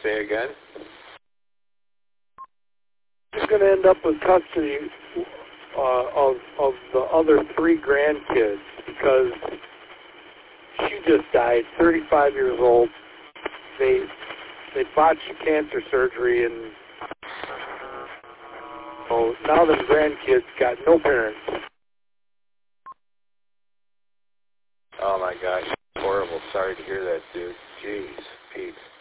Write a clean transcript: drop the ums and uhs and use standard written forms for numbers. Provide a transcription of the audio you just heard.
Say again? She's going to end up with custody of the other 3 grandkids because she just died, 35 years old. They botched the cancer surgery, and so now the grandkids got no parents. Oh my gosh, horrible. Sorry to hear that, dude. Jeez, Pete.